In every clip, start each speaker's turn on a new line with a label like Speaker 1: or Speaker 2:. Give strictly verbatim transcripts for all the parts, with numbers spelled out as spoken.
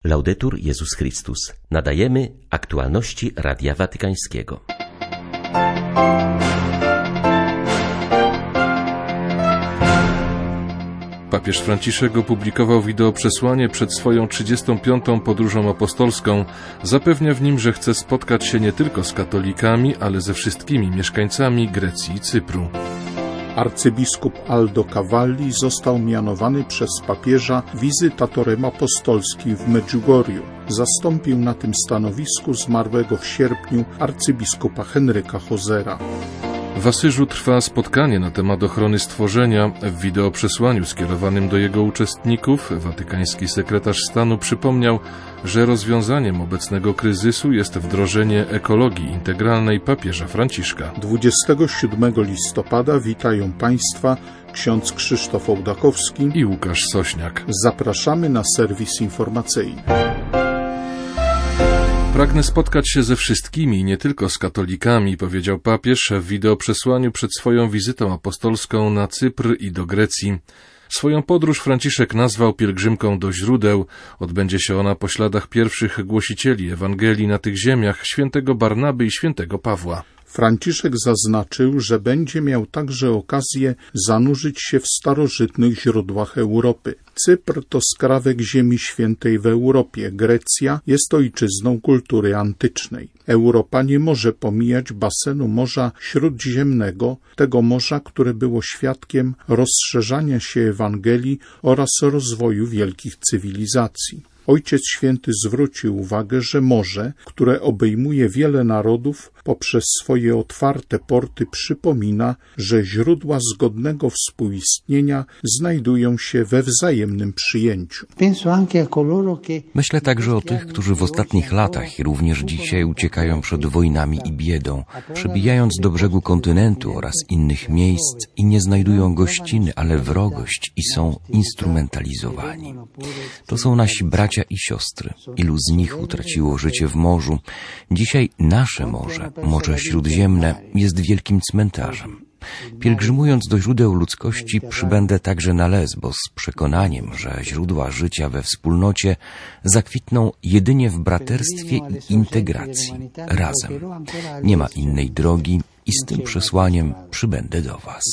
Speaker 1: Laudetur Jezus Chrystus. Nadajemy aktualności Radia Watykańskiego.
Speaker 2: Papież Franciszek opublikował wideoprzesłanie przed swoją trzydziestą piątą podróżą apostolską. Zapewnia w nim, że chce spotkać się nie tylko z katolikami, ale ze wszystkimi mieszkańcami Grecji i Cypru.
Speaker 3: Arcybiskup Aldo Cavalli został mianowany przez papieża wizytatorem apostolskim w Medjugorju. Zastąpił na tym stanowisku zmarłego w sierpniu arcybiskupa Henryka Hozera.
Speaker 2: W Asyżu trwa spotkanie na temat ochrony stworzenia. W wideoprzesłaniu skierowanym do jego uczestników watykański sekretarz stanu przypomniał, że rozwiązaniem obecnego kryzysu jest wdrożenie ekologii integralnej papieża Franciszka.
Speaker 3: dwudziestego siódmego listopada witają Państwa ksiądz Krzysztof Ołdakowski
Speaker 2: i Łukasz Sośniak.
Speaker 3: Zapraszamy na serwis informacyjny.
Speaker 2: Pragnę spotkać się ze wszystkimi, nie tylko z katolikami, powiedział papież w wideoprzesłaniu przed swoją wizytą apostolską na Cypr i do Grecji. Swoją podróż Franciszek nazwał pielgrzymką do źródeł. Odbędzie się ona po śladach pierwszych głosicieli Ewangelii na tych ziemiach, świętego Barnaby i świętego Pawła.
Speaker 3: Franciszek zaznaczył, że będzie miał także okazję zanurzyć się w starożytnych źródłach Europy. Cypr to skrawek Ziemi Świętej w Europie, Grecja jest ojczyzną kultury antycznej. Europa nie może pomijać basenu Morza Śródziemnego, tego morza, które było świadkiem rozszerzania się Ewangelii oraz rozwoju wielkich cywilizacji. Ojciec Święty zwrócił uwagę, że morze, które obejmuje wiele narodów, poprzez swoje otwarte porty przypomina, że źródła zgodnego współistnienia znajdują się we wzajemnym przyjęciu.
Speaker 4: Myślę także o tych, którzy w ostatnich latach i również dzisiaj uciekają przed wojnami i biedą, przebijając do brzegu kontynentu oraz innych miejsc i nie znajdują gościny, ale wrogość i są instrumentalizowani. To są nasi bracia i siostry. Ilu z nich utraciło życie w morzu? Dzisiaj nasze morze, Morze Śródziemne, jest wielkim cmentarzem. Pielgrzymując do źródeł ludzkości, przybędę także na Lesbos z przekonaniem, że źródła życia we wspólnocie zakwitną jedynie w braterstwie i integracji, razem. Nie ma innej drogi i z tym przesłaniem przybędę do Was.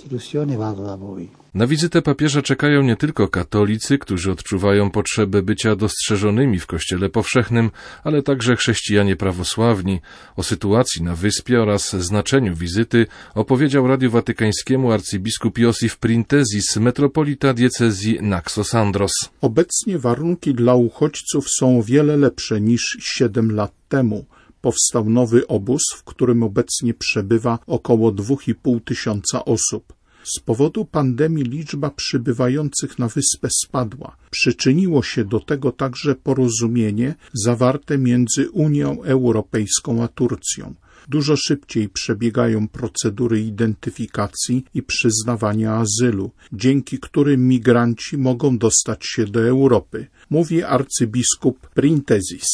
Speaker 2: Na wizytę papieża czekają nie tylko katolicy, którzy odczuwają potrzebę bycia dostrzeżonymi w Kościele powszechnym, ale także chrześcijanie prawosławni. O sytuacji na wyspie oraz znaczeniu wizyty opowiedział Radiu Watykańskiemu arcybiskup Iosif Printezis, metropolita diecezji Naxos-Andros.
Speaker 3: Obecnie warunki dla uchodźców są o wiele lepsze niż siedem lat temu. Powstał nowy obóz, w którym obecnie przebywa około dwóch i pół tysiąca osób. Z powodu pandemii liczba przybywających na wyspę spadła. Przyczyniło się do tego także porozumienie zawarte między Unią Europejską a Turcją. Dużo szybciej przebiegają procedury identyfikacji i przyznawania azylu, dzięki którym migranci mogą dostać się do Europy, mówi arcybiskup Printezis.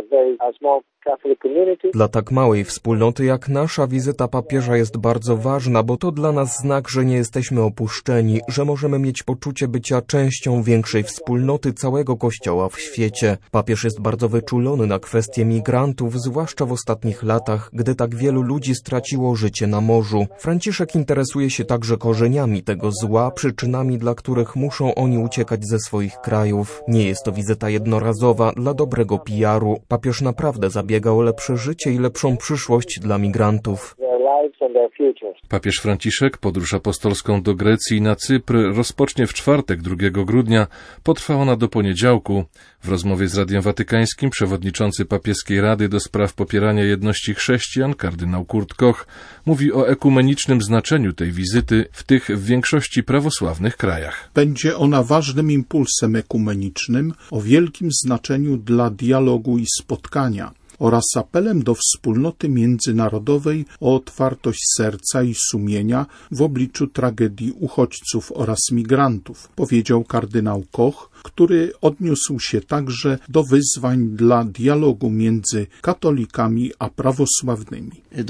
Speaker 5: Dla tak małej wspólnoty jak nasza wizyta papieża jest bardzo ważna, bo to dla nas znak, że nie jesteśmy opuszczeni, że możemy mieć poczucie bycia częścią większej wspólnoty całego Kościoła w świecie. Papież jest bardzo wyczulony na kwestie migrantów, zwłaszcza w ostatnich latach, gdy tak wielu ludzi straciło życie na morzu. Franciszek interesuje się także korzeniami tego zła, przyczynami, dla których muszą oni uciekać ze swoich krajów. Nie jest to wizyta jednorazowa dla dobrego P R u. Papież naprawdę zabiega o lepsze życie i lepszą przyszłość dla migrantów.
Speaker 2: Papież Franciszek podróż apostolską do Grecji i na Cypr rozpocznie w czwartek, drugiego grudnia. Potrwa ona do poniedziałku. W rozmowie z Radiem Watykańskim przewodniczący papieskiej Rady do spraw popierania jedności chrześcijan, kardynał Kurt Koch, mówi o ekumenicznym znaczeniu tej wizyty w tych w większości prawosławnych krajach.
Speaker 3: Będzie ona ważnym impulsem ekumenicznym o wielkim znaczeniu dla dialogu i spotkania oraz apelem do wspólnoty międzynarodowej o otwartość serca i sumienia w obliczu tragedii uchodźców oraz migrantów, powiedział kardynał Koch, który odniósł się także do wyzwań dla dialogu między katolikami a prawosławnymi.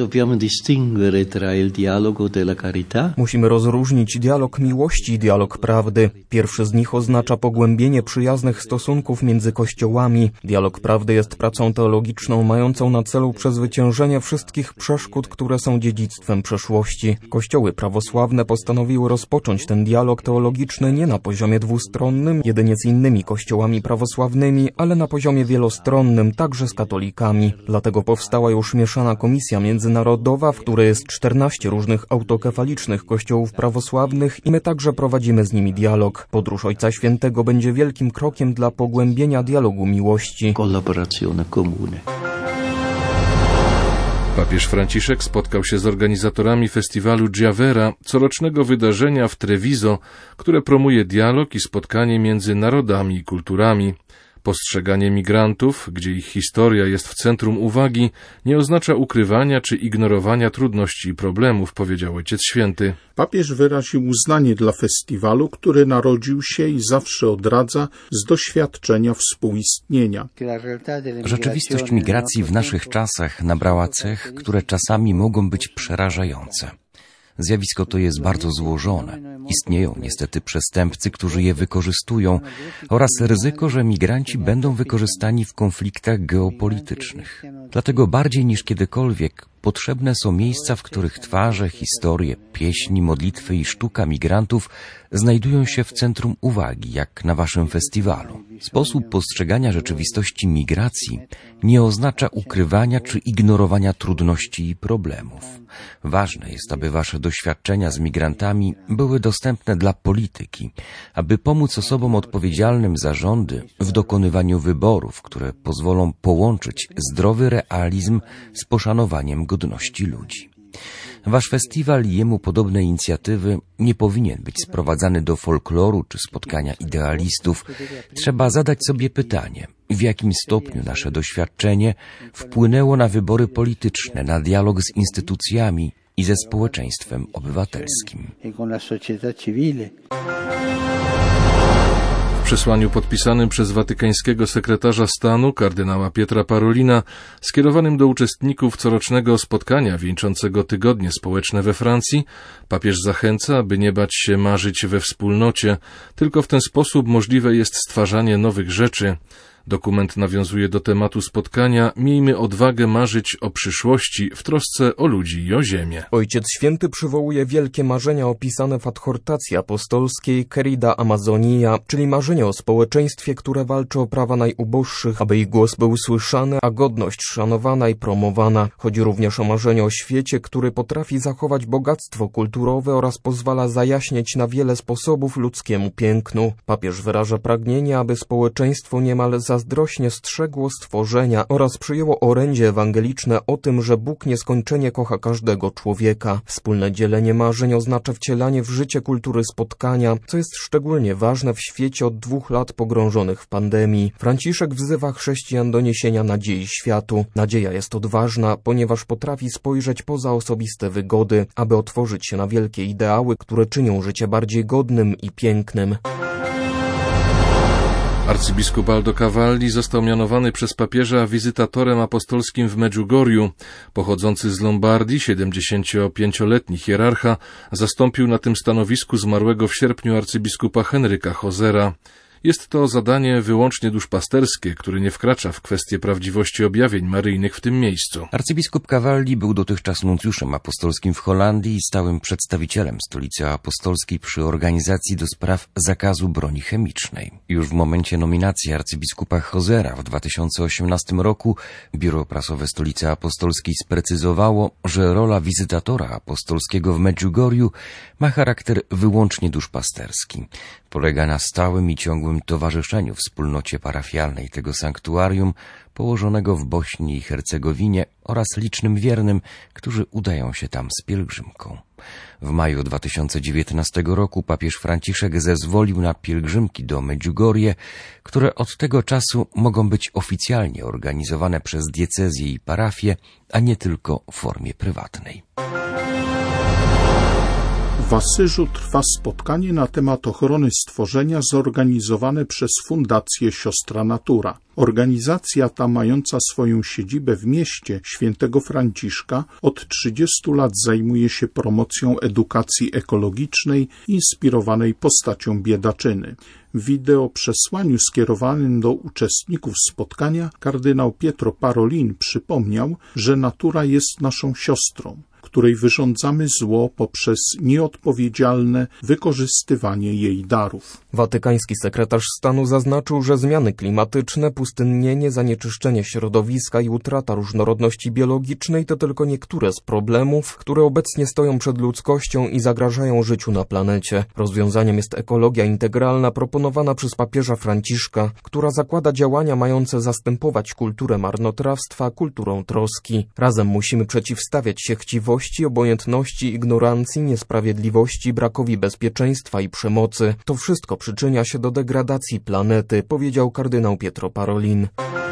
Speaker 5: Musimy rozróżnić dialog miłości i dialog prawdy. Pierwszy z nich oznacza pogłębienie przyjaznych stosunków między kościołami. Dialog prawdy jest pracą teologiczną mającą na celu przezwyciężenie wszystkich przeszkód, które są dziedzictwem przeszłości. Kościoły prawosławne postanowiły rozpocząć ten dialog teologiczny nie na poziomie dwustronnym, jedynie z innymi kościołami prawosławnymi, ale na poziomie wielostronnym, także z katolikami. Dlatego powstała już mieszana komisja międzynarodowa, w której jest czternaście różnych autokefalicznych kościołów prawosławnych i my także prowadzimy z nimi dialog. Podróż Ojca Świętego będzie wielkim krokiem dla pogłębienia dialogu miłości.
Speaker 2: Papież Franciszek spotkał się z organizatorami festiwalu Giavera, corocznego wydarzenia w Treviso, które promuje dialog i spotkanie między narodami i kulturami. Postrzeganie migrantów, gdzie ich historia jest w centrum uwagi, nie oznacza ukrywania czy ignorowania trudności i problemów, powiedział Ojciec Święty.
Speaker 3: Papież wyraził uznanie dla festiwalu, który narodził się i zawsze odradza z doświadczenia współistnienia.
Speaker 4: Rzeczywistość migracji w naszych czasach nabrała cech, które czasami mogą być przerażające. Zjawisko to jest bardzo złożone. Istnieją niestety przestępcy, którzy je wykorzystują oraz ryzyko, że migranci będą wykorzystani w konfliktach geopolitycznych. Dlatego bardziej niż kiedykolwiek potrzebne są miejsca, w których twarze, historie, pieśni, modlitwy i sztuka migrantów znajdują się w centrum uwagi, jak na waszym festiwalu. Sposób postrzegania rzeczywistości migracji nie oznacza ukrywania czy ignorowania trudności i problemów. Ważne jest, aby wasze doświadczenia z migrantami były dostępne dla polityki, aby pomóc osobom odpowiedzialnym za rządy w dokonywaniu wyborów, które pozwolą połączyć zdrowy realizm z poszanowaniem godności ludzi. Wasz festiwal i jemu podobne inicjatywy nie powinien być sprowadzany do folkloru czy spotkania idealistów. Trzeba zadać sobie pytanie, w jakim stopniu nasze doświadczenie wpłynęło na wybory polityczne, na dialog z instytucjami i ze społeczeństwem obywatelskim.
Speaker 2: W przesłaniu podpisanym przez watykańskiego sekretarza stanu kardynała Pietra Parolina, skierowanym do uczestników corocznego spotkania wieńczącego tygodnie społeczne we Francji, papież zachęca, aby nie bać się marzyć we wspólnocie, tylko w ten sposób możliwe jest stwarzanie nowych rzeczy. Dokument nawiązuje do tematu spotkania „Miejmy odwagę marzyć o przyszłości w trosce o ludzi i o ziemię”.
Speaker 5: Ojciec Święty przywołuje wielkie marzenia opisane w adhortacji apostolskiej Querida Amazonia, czyli marzenie o społeczeństwie, które walczy o prawa najuboższych, aby ich głos był słyszany, a godność szanowana i promowana. Chodzi również o marzenie o świecie, który potrafi zachować bogactwo kulturowe oraz pozwala zajaśnieć na wiele sposobów ludzkiemu pięknu. Papież wyraża pragnienie, aby społeczeństwo niemal zazdrośnie strzegło stworzenia oraz przyjęło orędzie ewangeliczne o tym, że Bóg nieskończenie kocha każdego człowieka. Wspólne dzielenie marzeń oznacza wcielanie w życie kultury spotkania, co jest szczególnie ważne w świecie od dwóch lat pogrążonych w pandemii. Franciszek wzywa chrześcijan do niesienia nadziei światu. Nadzieja jest odważna, ponieważ potrafi spojrzeć poza osobiste wygody, aby otworzyć się na wielkie ideały, które czynią życie bardziej godnym i pięknym.
Speaker 2: Arcybiskup Aldo Cavalli został mianowany przez papieża wizytatorem apostolskim w Medjugorju. Pochodzący z Lombardii, siedemdziesięciopięcioletni hierarcha zastąpił na tym stanowisku zmarłego w sierpniu arcybiskupa Henryka Hozera. Jest to zadanie wyłącznie duszpasterskie, które nie wkracza w kwestię prawdziwości objawień maryjnych w tym miejscu.
Speaker 4: Arcybiskup Cavalli był dotychczas nuncjuszem apostolskim w Holandii i stałym przedstawicielem Stolicy Apostolskiej przy Organizacji do Spraw Zakazu Broni Chemicznej. Już w momencie nominacji arcybiskupa Hozera w dwa tysiące osiemnastym roku Biuro Prasowe Stolicy Apostolskiej sprecyzowało, że rola wizytatora apostolskiego w Medjugorju ma charakter wyłącznie duszpasterski. Polega na stałym i ciągłym towarzyszeniu wspólnocie parafialnej tego sanktuarium położonego w Bośni i Hercegowinie oraz licznym wiernym, którzy udają się tam z pielgrzymką. W maju dwa tysiące dziewiętnastego roku papież Franciszek zezwolił na pielgrzymki do Medjugorje, które od tego czasu mogą być oficjalnie organizowane przez diecezje i parafie, a nie tylko w formie prywatnej.
Speaker 3: W Asyżu trwa spotkanie na temat ochrony stworzenia zorganizowane przez Fundację Siostra Natura. Organizacja ta, mająca swoją siedzibę w mieście Świętego Franciszka, od trzydziestu lat zajmuje się promocją edukacji ekologicznej inspirowanej postacią biedaczyny. W wideoprzesłaniu skierowanym do uczestników spotkania kardynał Pietro Parolin przypomniał, że natura jest naszą siostrą, której wyrządzamy zło poprzez nieodpowiedzialne wykorzystywanie jej darów.
Speaker 5: Watykański sekretarz stanu zaznaczył, że zmiany klimatyczne, pustynnienie, zanieczyszczenie środowiska i utrata różnorodności biologicznej to tylko niektóre z problemów, które obecnie stoją przed ludzkością i zagrażają życiu na planecie. Rozwiązaniem jest ekologia integralna proponowana przez papieża Franciszka, która zakłada działania mające zastępować kulturę marnotrawstwa kulturą troski. Razem musimy przeciwstawiać się chciwości, obojętności, ignorancji, niesprawiedliwości, brakowi bezpieczeństwa i przemocy. To wszystko przyczynia się do degradacji planety, powiedział kardynał Pietro Parolin.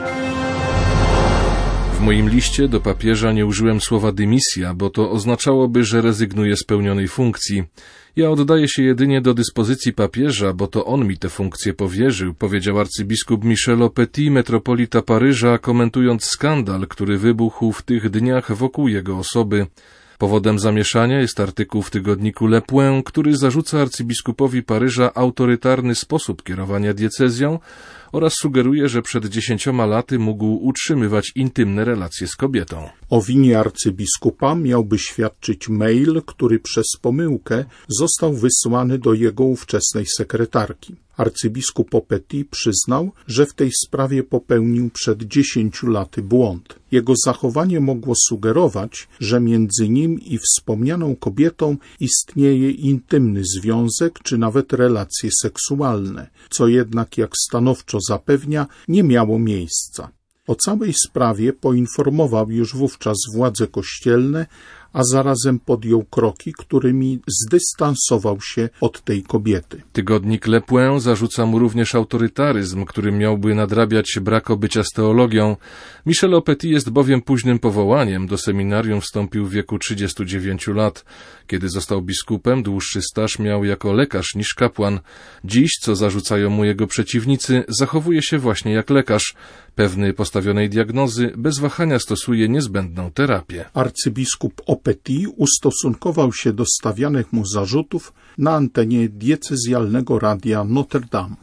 Speaker 2: W moim liście do papieża nie użyłem słowa dymisja, bo to oznaczałoby, że rezygnuję z pełnionej funkcji. Ja oddaję się jedynie do dyspozycji papieża, bo to on mi tę funkcję powierzył, powiedział arcybiskup Michel Petit, metropolita Paryża, komentując skandal, który wybuchł w tych dniach wokół jego osoby. Powodem zamieszania jest artykuł w tygodniku Le Point, który zarzuca arcybiskupowi Paryża autorytarny sposób kierowania diecezją oraz sugeruje, że przed dziesięcioma laty mógł utrzymywać intymne relacje z kobietą.
Speaker 3: O winie arcybiskupa miałby świadczyć mail, który przez pomyłkę został wysłany do jego ówczesnej sekretarki. Arcybiskup Petit przyznał, że w tej sprawie popełnił przed dziesięciu laty błąd. Jego zachowanie mogło sugerować, że między nim i wspomnianą kobietą istnieje intymny związek czy nawet relacje seksualne, co jednak, jak stanowczo zapewnia, nie miało miejsca. O całej sprawie poinformował już wówczas władze kościelne, a zarazem podjął kroki, którymi zdystansował się od tej kobiety.
Speaker 2: Tygodnik Le Point zarzuca mu również autorytaryzm, który miałby nadrabiać brak bycia z teologią. Michel Petit jest bowiem późnym powołaniem. Do seminarium wstąpił w wieku trzydziestu dziewięciu lat. Kiedy został biskupem, dłuższy staż miał jako lekarz niż kapłan. Dziś, co zarzucają mu jego przeciwnicy, zachowuje się właśnie jak lekarz. Pewny postawionej diagnozy, bez wahania stosuje niezbędną terapię.
Speaker 3: Arcybiskup Petit ustosunkował się do stawianych mu zarzutów na antenie diecezjalnego radia Notre Dame.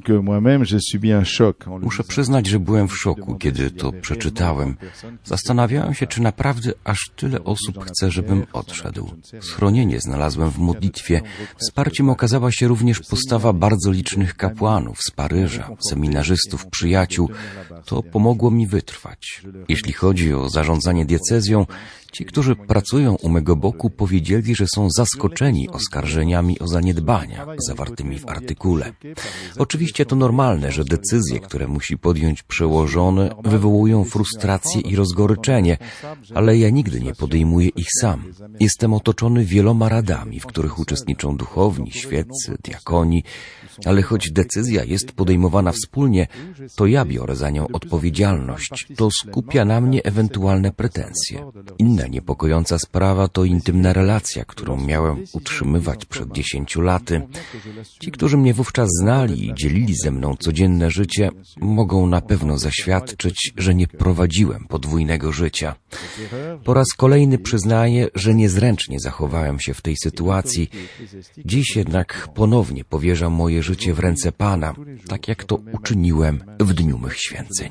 Speaker 4: Muszę przyznać, że byłem w szoku, kiedy to przeczytałem. Zastanawiałem się, czy naprawdę aż tyle osób chce, żebym odszedł. Schronienie znalazłem w modlitwie. Wsparciem okazała się również postawa bardzo licznych kapłanów z Paryża, seminarzystów, przyjaciół. To pomogło mi wytrwać. Jeśli chodzi o zarządzanie diecezją, ci, którzy pracują u mego boku, powiedzieli, że są zaskoczeni oskarżeniami o zaniedbania zawartymi w artykule. Oczywiście to normalne, że decyzje, które musi podjąć przełożony, wywołują frustrację i rozgoryczenie, ale ja nigdy nie podejmuję ich sam. Jestem otoczony wieloma radami, w których uczestniczą duchowni, świeccy, diakoni, ale choć decyzja jest podejmowana wspólnie, to ja biorę za nią odpowiedzialność. To skupia na mnie ewentualne pretensje. Inna niepokojąca sprawa to intymna relacja, którą miałem utrzymywać przed dziesięciu laty. Ci, którzy mnie wówczas znali i dzielili ze mną codzienne życie, mogą na pewno zaświadczyć, że nie prowadziłem podwójnego życia. Po raz kolejny przyznaję, że niezręcznie zachowałem się w tej sytuacji. Dziś jednak ponownie powierzam moje życie w ręce Pana, tak jak to uczyniłem w dniu mych święceń.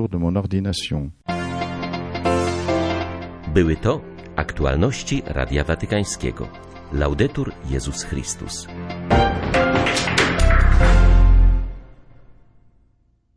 Speaker 1: Były to aktualności Radia Watykańskiego. Laudetur Jezus Chrystus.